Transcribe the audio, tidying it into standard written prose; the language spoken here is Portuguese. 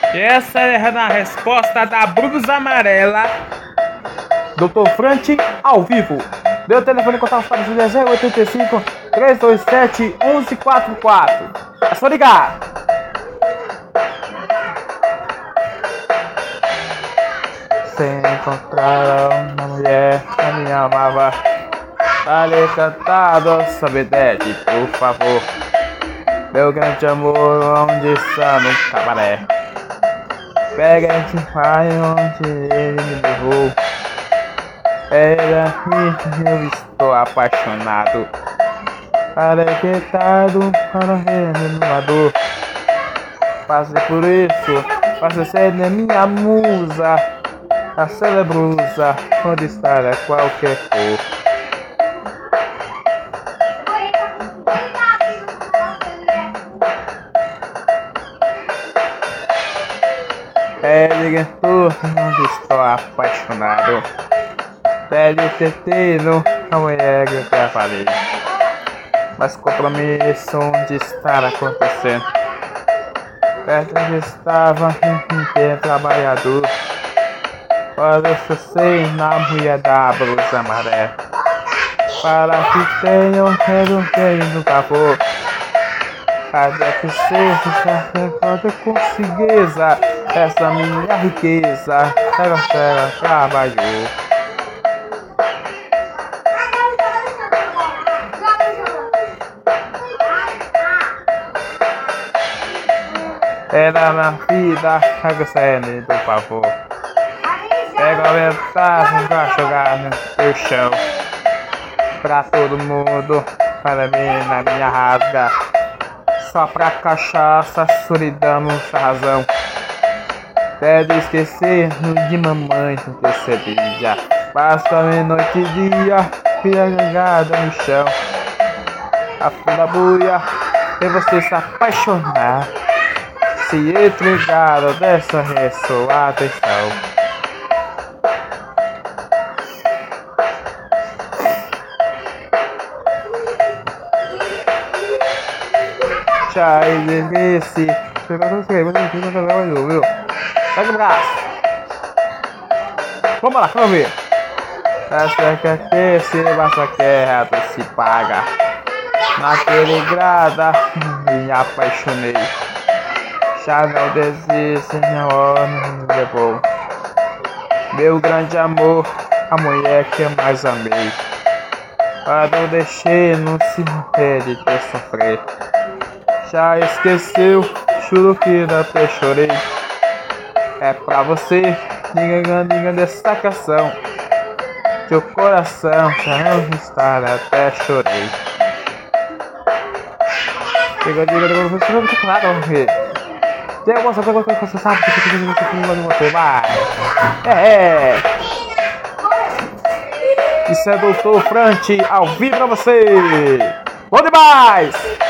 E essa é a resposta da Blusa Amarela. Dr. Frante ao vivo. Meu telefone contato para o 085 327 1144. É só ligar. Se encontrar uma mulher que me amava, vale cantar nossa verdade, por favor. Meu grande amor, onde está no cabaré? Pega esse pai onde ele me levou. Era que eu estou apaixonado, arrequetado para renovador. Passei por isso, passei ser minha musa, a celebrusa, onde está qualquer cor. Pede tudo, onde estou apaixonado. Pede tetino, a mulher que eu já falei. Mas compromisso, onde está acontecendo? Perto onde estava um trabalhador. Para eu sei na mulher da blusa amarela. Para que tenham resolvido no favor. Para que seja toda consigueza. Essa minha riqueza, ela trabalhou. Era na vida, recebe do favor. Pega a ventagem pra jogar no chão. Pra todo mundo, para mim na minha rasga. Só pra cachaça, solidão, nossa razão. Pede esquecer de mamãe, não percebi já. Basta noite e dia, filha jogada no chão. A funda buia, e você se apaixonar. Se entregaram dessa sua atenção. Já esqueci. Viu? Pega o braço. Vamos lá, vamos ver. Essa que se basta que se paga. Naquele grada me apaixonei. Já não desiste, minha hora me levou. Meu grande amor, a mulher que eu mais amei. Para não deixei, não se morrer de ter sofrer. Já esqueceu, juro que até chorei. É pra você, diga dessa canção. Teu coração já não está, até chorei. Diga, você não tem nada, vamos ver. Tem alguma coisa que você sabe que você vai. Isso é Dr. Frante ao vivo pra você. Bom demais!